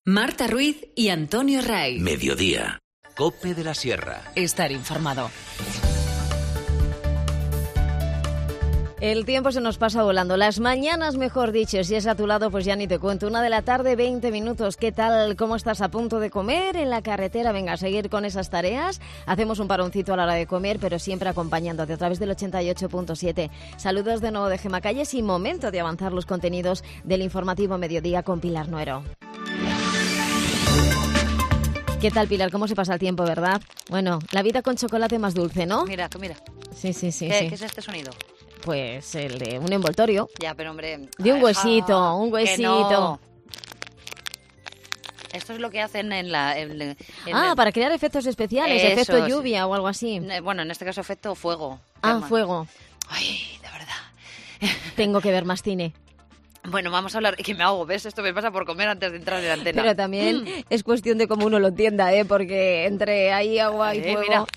Marta Ruiz y Antonio Ray. Mediodía. COPE de la Sierra. Estar informado. El tiempo se nos pasa volando. Las mañanas, mejor dicho. Si es a tu lado, pues ya ni te cuento. 1 de la tarde, 20 minutos. ¿Qué tal? ¿Cómo estás? ¿A punto de comer? ¿En la carretera? Venga, a seguir con esas tareas. Hacemos un paroncito a la hora de comer, pero siempre acompañándote a través del 88.7. Saludos de nuevo de Gema Calles y momento de avanzar los contenidos del informativo Mediodía con Pilar Nuero. ¿Qué tal, Pilar? ¿Cómo se pasa el tiempo, verdad? Bueno, la vida con chocolate más dulce, ¿no? Mira. Sí. ¿Qué es este sonido? Pues el de un envoltorio. Ya, pero hombre... De un huesito, Que no. Esto es lo que hacen en la... para crear efectos especiales, Eso, efecto sí. lluvia o algo así. Bueno, en este caso efecto fuego. Fuego. Ay, de verdad. Tengo que ver más cine. Bueno, vamos a hablar... Que me ahogo, ¿ves? Esto me pasa por comer antes de entrar en la antena. Pero también es cuestión de cómo uno lo entienda, ¿eh? Porque entre ahí agua y fuego... Mira.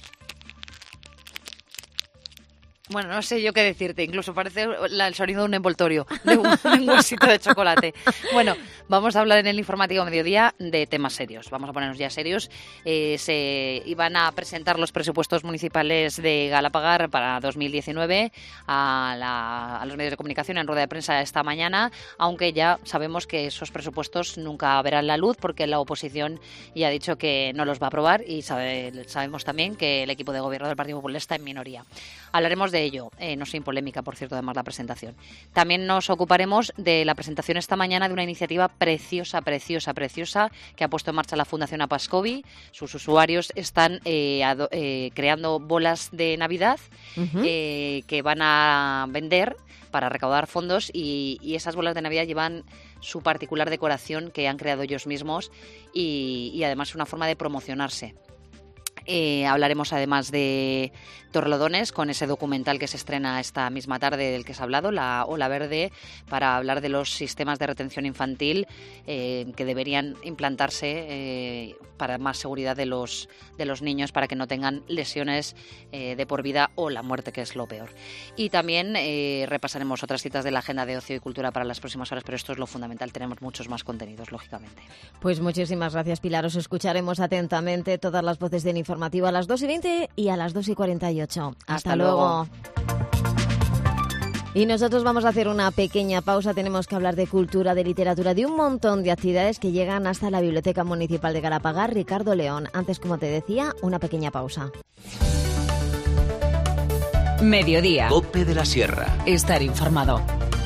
Bueno, no sé yo qué decirte, incluso parece el sonido de un envoltorio, de un huesito de chocolate. Bueno, vamos a hablar en el informativo Mediodía de temas serios. Vamos a ponernos ya serios. Se iban a presentar los presupuestos municipales de Galapagar para 2019 a los medios de comunicación en rueda de prensa esta mañana, aunque ya sabemos que esos presupuestos nunca verán la luz porque la oposición ya ha dicho que no los va a aprobar y sabemos también que el equipo de gobierno del Partido Popular está en minoría. Hablaremos de ello, no sin polémica, por cierto, además la presentación. También nos ocuparemos de la presentación esta mañana de una iniciativa preciosa que ha puesto en marcha la Fundación Apascovi. Sus usuarios están creando bolas de Navidad que van a vender para recaudar fondos y esas bolas de Navidad llevan su particular decoración que han creado ellos mismos y además una forma de promocionarse. Hablaremos además de Torrelodones con ese documental que se estrena esta misma tarde del que se ha hablado, La Ola Verde, para hablar de los sistemas de retención infantil que deberían implantarse para más seguridad de los niños, para que no tengan lesiones de por vida o la muerte, que es lo peor. Y también repasaremos otras citas de la agenda de ocio y cultura para las próximas horas, pero esto es lo fundamental, tenemos muchos más contenidos, lógicamente. Pues muchísimas gracias, Pilar. Os escucharemos atentamente todas las voces del informativo a las 2:20 y a las 2:48. Hasta luego. Y nosotros vamos a hacer una pequeña pausa. Tenemos que hablar de cultura, de literatura, de un montón de actividades que llegan hasta la Biblioteca Municipal de Galapagar, Ricardo León. Antes, como te decía, una pequeña pausa. Mediodía. COPE de la Sierra. Estar informado.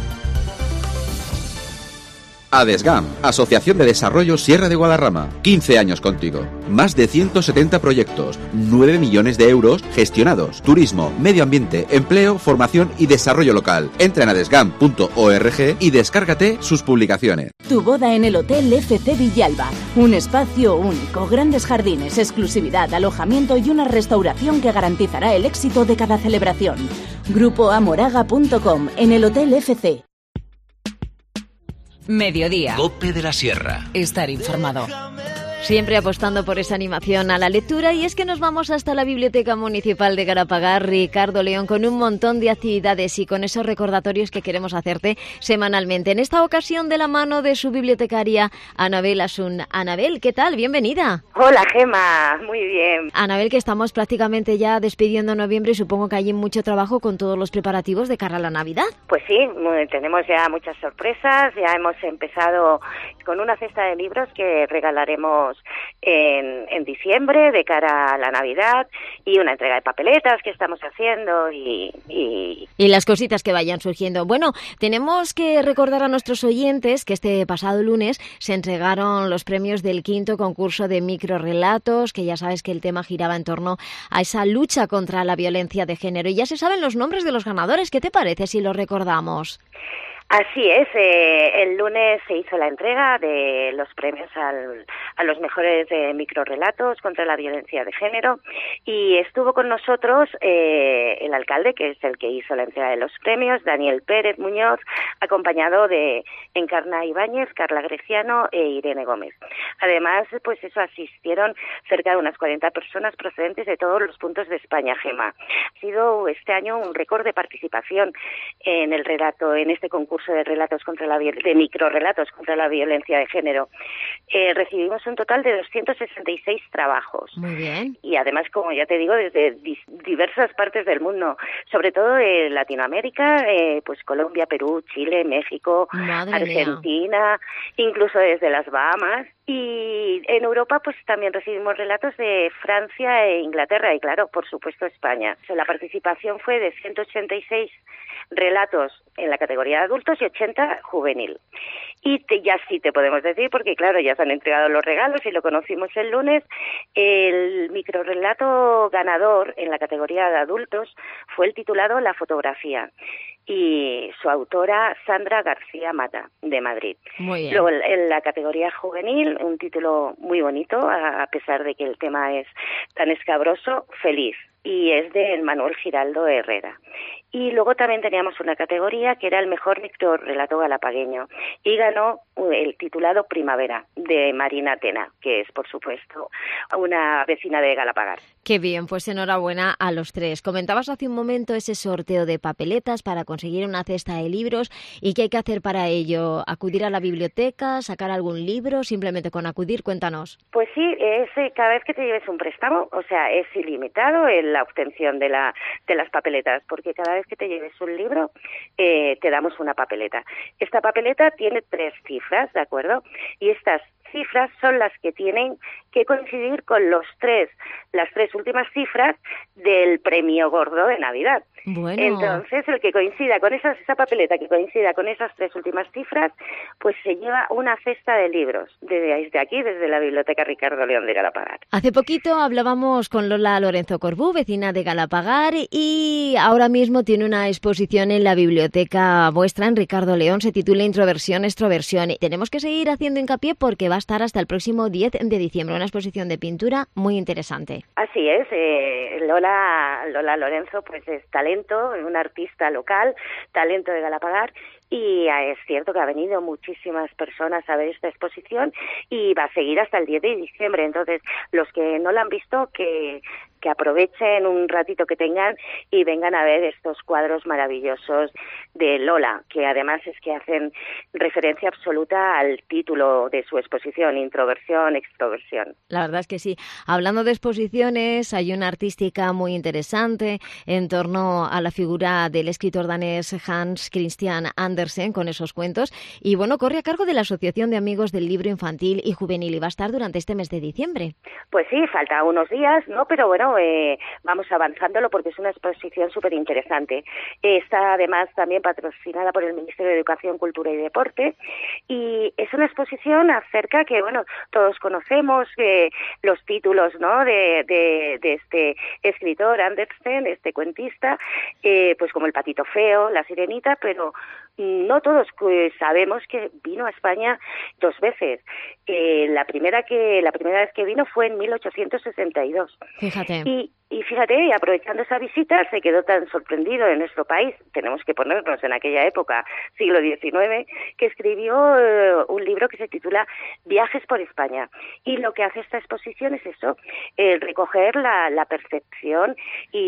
ADESGAM, Asociación de Desarrollo Sierra de Guadarrama. 15 años contigo. Más de 170 proyectos, 9 millones de euros gestionados. Turismo, medio ambiente, empleo, formación y desarrollo local. Entra en adesgam.org y descárgate sus publicaciones. Tu boda en el Hotel FC Villalba. Un espacio único, grandes jardines, exclusividad, alojamiento y una restauración que garantizará el éxito de cada celebración. Grupoamoraga.com, en el Hotel FC. Mediodía. COPE de la Sierra. Estar informado. Siempre apostando por esa animación a la lectura, y es que nos vamos hasta la Biblioteca Municipal de Galapagar, Ricardo León, con un montón de actividades y con esos recordatorios que queremos hacerte semanalmente. En esta ocasión de la mano de su bibliotecaria, Anabel Asun. Anabel, ¿qué tal? Bienvenida. Hola, Gema, muy bien. Anabel, que estamos prácticamente ya despidiendo noviembre y supongo que hay mucho trabajo con todos los preparativos de cara a la Navidad. Pues sí, tenemos ya muchas sorpresas, ya hemos empezado con una cesta de libros que regalaremos en diciembre de cara a la Navidad y una entrega de papeletas que estamos haciendo y las cositas que vayan surgiendo. Bueno, tenemos que recordar a nuestros oyentes que este pasado lunes se entregaron los premios del 5º concurso de microrrelatos, que ya sabes que el tema giraba en torno a esa lucha contra la violencia de género. Y ya se saben los nombres de los ganadores. ¿Qué te parece si los recordamos? Así es, el lunes se hizo la entrega de los premios a los mejores microrrelatos contra la violencia de género y estuvo con nosotros el alcalde, que es el que hizo la entrega de los premios, Daniel Pérez Muñoz, acompañado de Encarna Ibáñez, Carla Greciano e Irene Gómez. Además, pues eso, asistieron cerca de unas 40 personas procedentes de todos los puntos de España, Gema. Ha sido este año un récord de participación en el relato, en este concurso de relatos de microrelatos contra la violencia de género. Recibimos un total de 266 trabajos. Muy bien. Y además, como ya te digo, desde diversas partes del mundo, sobre todo de Latinoamérica, pues Colombia, Perú, Chile, México, Madre Argentina, incluso desde las Bahamas. Y en Europa pues también recibimos relatos de Francia e Inglaterra y claro, por supuesto España. O sea, la participación fue de 186 relatos en la categoría de adultos y 80 juvenil. Y ya sí te podemos decir, porque claro, ya se han entregado los regalos y lo conocimos el lunes, el microrelato ganador en la categoría de adultos fue el titulado La fotografía y su autora Sandra García Mata, de Madrid. Muy bien. Luego en la categoría juvenil, un título muy bonito, a pesar de que el tema es tan escabroso, Feliz, y es de Manuel Giraldo Herrera. Y luego también teníamos una categoría que era el mejor microrelato galapagueño y ganó el titulado Primavera, de Marina Tena, que es, por supuesto, una vecina de Galapagar. Qué bien, pues enhorabuena a los tres. Comentabas hace un momento ese sorteo de papeletas para conseguir una cesta de libros. ¿Y qué hay que hacer para ello? ¿Acudir a la biblioteca, sacar algún libro? Simplemente con acudir, cuéntanos. Pues sí, cada vez que te lleves un préstamo, o sea, es ilimitado la obtención de las papeletas, porque cada vez que te lleves un libro, te damos una papeleta. Esta papeleta tiene 3 cifras, ¿de acuerdo? Y estas cifras son las que tienen que coincidir con las 3 últimas cifras del premio gordo de Navidad. Bueno. Entonces, el que coincida con esa papeleta que coincida con esas 3 últimas cifras, pues se lleva una cesta de libros desde aquí, desde la Biblioteca Ricardo León de Galapagar. Hace poquito hablábamos con Lola Lorenzo Corbú, vecina de Galapagar, y ahora mismo tiene una exposición en la biblioteca vuestra, en Ricardo León, se titula Introversión, Extroversión. Y tenemos que seguir haciendo hincapié porque va a estar hasta el próximo 10 de diciembre, una exposición de pintura muy interesante. Así es, Lola Lorenzo pues es talento, una artista local, talento de Galapagar, y es cierto que ha venido muchísimas personas a ver esta exposición y va a seguir hasta el 10 de diciembre. Entonces, los que no la han visto, que aprovechen un ratito que tengan y vengan a ver estos cuadros maravillosos de Lola, que además es que hacen referencia absoluta al título de su exposición, Introversión, Extroversión. La verdad es que sí. Hablando de exposiciones, hay una artística muy interesante en torno a la figura del escritor danés Hans Christian Andersen con esos cuentos. Y bueno, corre a cargo de la Asociación de Amigos del Libro Infantil y Juvenil y va a estar durante este mes de diciembre. Pues sí, falta unos días, ¿no? Pero bueno, vamos avanzándolo porque es una exposición súper interesante. Está además también patrocinada por el Ministerio de Educación, Cultura y Deporte y es una exposición acerca que, bueno, todos conocemos los títulos, ¿no? de este escritor Andersen, este cuentista, pues como El patito feo, La sirenita, pero no todos sabemos que vino a España 2 veces. La primera vez que vino fue en 1862. Fíjate. Y fíjate, aprovechando esa visita, se quedó tan sorprendido en nuestro país, tenemos que ponernos en aquella época, siglo XIX, que escribió un libro que se titula Viajes por España. Y lo que hace esta exposición es eso, recoger la percepción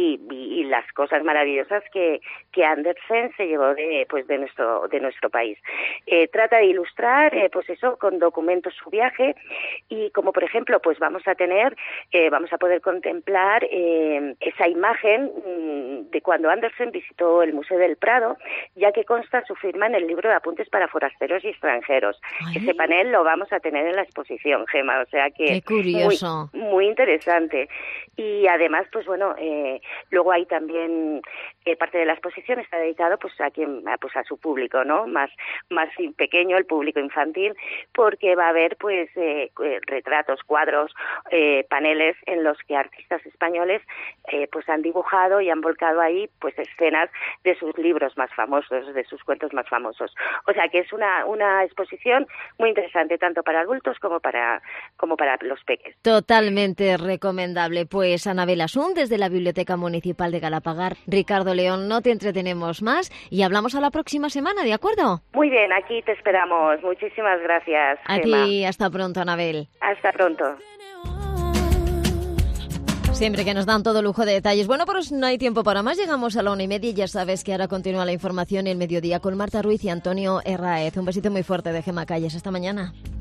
y las cosas maravillosas que Andersen se llevó de nuestro país. Trata de ilustrar, pues eso, con documentos su viaje y como por ejemplo, pues vamos a poder contemplar esa imagen de cuando Andersen visitó el Museo del Prado, ya que consta su firma en el libro de apuntes para forasteros y extranjeros. Ay. Ese panel lo vamos a tener en la exposición, Gema, o sea que qué curioso. Muy interesante. Y además, pues bueno, luego hay también parte de la exposición está dedicado pues a su público, ¿no? Más pequeño, el público infantil, porque va a haber pues retratos, cuadros, paneles en los que artistas españoles pues han dibujado y han volcado ahí pues escenas de sus libros más famosos, de sus cuentos más famosos. O sea que es una exposición muy interesante tanto para adultos como para los peques. Totalmente recomendable. Pues pues Anabel Asún desde la Biblioteca Municipal de Galapagar. Ricardo León, no te entretenemos más y hablamos a la próxima semana, ¿de acuerdo? Muy bien, aquí te esperamos. Muchísimas gracias, A Gemma. ti, hasta pronto, Anabel. Hasta pronto. Siempre que nos dan todo lujo de detalles. Bueno, pues no hay tiempo para más. Llegamos a la 1:30 y ya sabes que ahora continúa la información en el mediodía con Marta Ruiz y Antonio Herráez. Un besito muy fuerte de Gemma Calles. Hasta mañana.